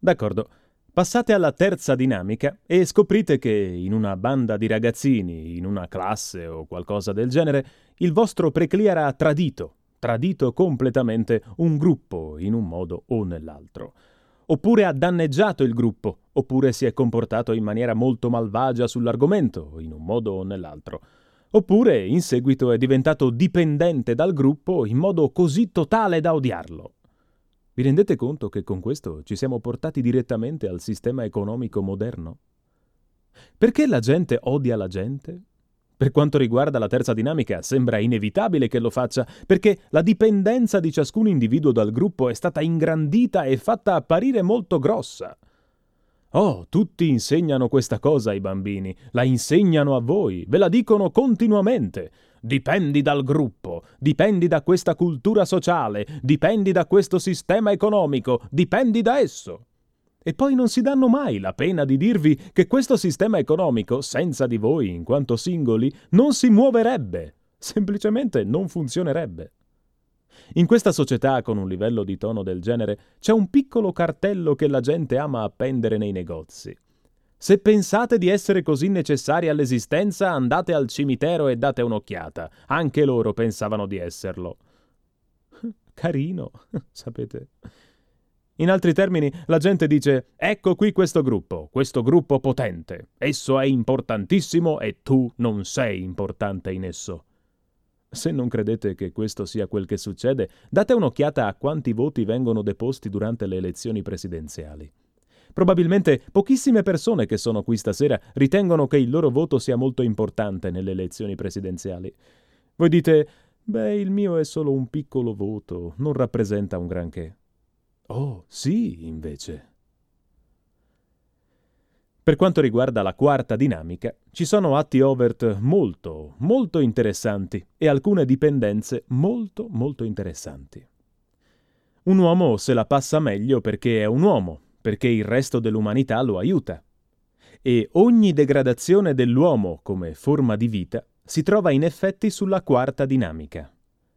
D'accordo. Passate alla terza dinamica e scoprite che in una banda di ragazzini, in una classe o qualcosa del genere, il vostro precliara ha tradito completamente un gruppo in un modo o nell'altro. Oppure ha danneggiato il gruppo, oppure si è comportato in maniera molto malvagia sull'argomento, in un modo o nell'altro. Oppure in seguito è diventato dipendente dal gruppo in modo così totale da odiarlo. Vi rendete conto che con questo ci siamo portati direttamente al sistema economico moderno? Perché la gente odia la gente? Per quanto riguarda la terza dinamica, sembra inevitabile che lo faccia, perché la dipendenza di ciascun individuo dal gruppo è stata ingrandita e fatta apparire molto grossa. Oh, tutti insegnano questa cosa ai bambini, la insegnano a voi, ve la dicono continuamente. Dipendi dal gruppo, dipendi da questa cultura sociale, dipendi da questo sistema economico, dipendi da esso. E poi non si danno mai la pena di dirvi che questo sistema economico, senza di voi in quanto singoli, non si muoverebbe, semplicemente non funzionerebbe. In questa società con un livello di tono del genere c'è un piccolo cartello che la gente ama appendere nei negozi. Se pensate di essere così necessari all'esistenza, andate al cimitero e date un'occhiata. Anche loro pensavano di esserlo. Carino, sapete. In altri termini, la gente dice: ecco qui questo gruppo potente. Esso è importantissimo e tu non sei importante in esso. Se non credete che questo sia quel che succede, date un'occhiata a quanti voti vengono deposti durante le elezioni presidenziali. Probabilmente pochissime persone che sono qui stasera ritengono che il loro voto sia molto importante nelle elezioni presidenziali. Voi dite: beh, il mio è solo un piccolo voto, non rappresenta un granché. Oh, sì, invece. Per quanto riguarda la quarta dinamica, ci sono atti overt molto, molto interessanti e alcune dipendenze molto, molto interessanti. Un uomo se la passa meglio perché è un uomo, perché il resto dell'umanità lo aiuta. E ogni degradazione dell'uomo come forma di vita si trova in effetti sulla quarta dinamica.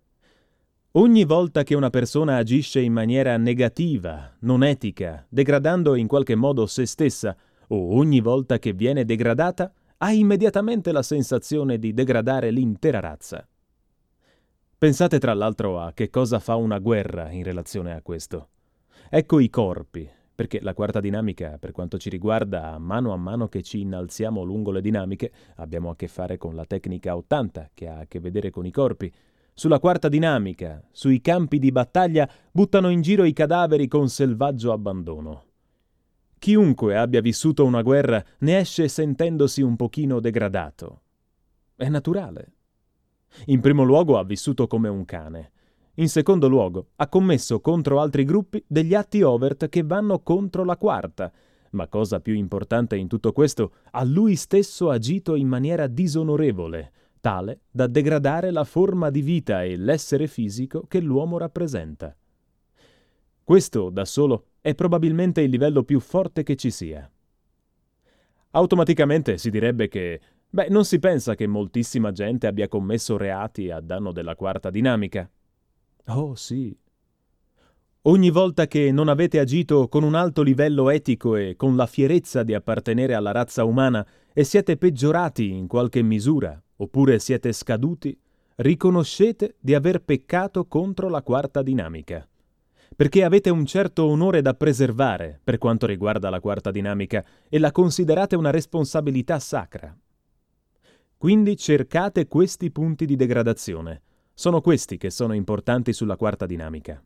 Ogni volta che una persona agisce in maniera negativa, non etica, degradando in qualche modo se stessa, o ogni volta che viene degradata, ha immediatamente la sensazione di degradare l'intera razza. Pensate tra l'altro a che cosa fa una guerra in relazione a questo. Ecco i corpi, perché la quarta dinamica, per quanto ci riguarda, a mano che ci innalziamo lungo le dinamiche, abbiamo a che fare con la tecnica 80, che ha a che vedere con i corpi. Sulla quarta dinamica, sui campi di battaglia, buttano in giro i cadaveri con selvaggio abbandono. Chiunque abbia vissuto una guerra ne esce sentendosi un pochino degradato. È naturale. In primo luogo ha vissuto come un cane. In secondo luogo ha commesso contro altri gruppi degli atti overt che vanno contro la quarta. Ma cosa più importante in tutto questo, ha lui stesso agito in maniera disonorevole, tale da degradare la forma di vita e l'essere fisico che l'uomo rappresenta. Questo, da solo, è probabilmente il livello più forte che ci sia. Automaticamente si direbbe che, non si pensa che moltissima gente abbia commesso reati a danno della quarta dinamica. Oh sì. Ogni volta che non avete agito con un alto livello etico e con la fierezza di appartenere alla razza umana e siete peggiorati in qualche misura, oppure siete scaduti, riconoscete di aver peccato contro la quarta dinamica. Perché avete un certo onore da preservare per quanto riguarda la quarta dinamica e la considerate una responsabilità sacra. Quindi cercate questi punti di degradazione. Sono questi che sono importanti sulla quarta dinamica.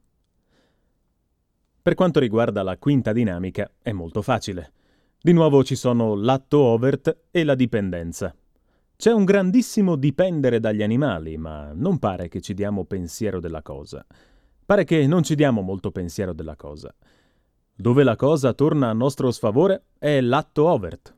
Per quanto riguarda la quinta dinamica è molto facile. Di nuovo ci sono l'atto overt e la dipendenza. C'è un grandissimo dipendere dagli animali, ma non pare che ci diamo pensiero della cosa. Pare che non ci diamo molto pensiero della cosa. Dove la cosa torna a nostro sfavore è l'atto overt.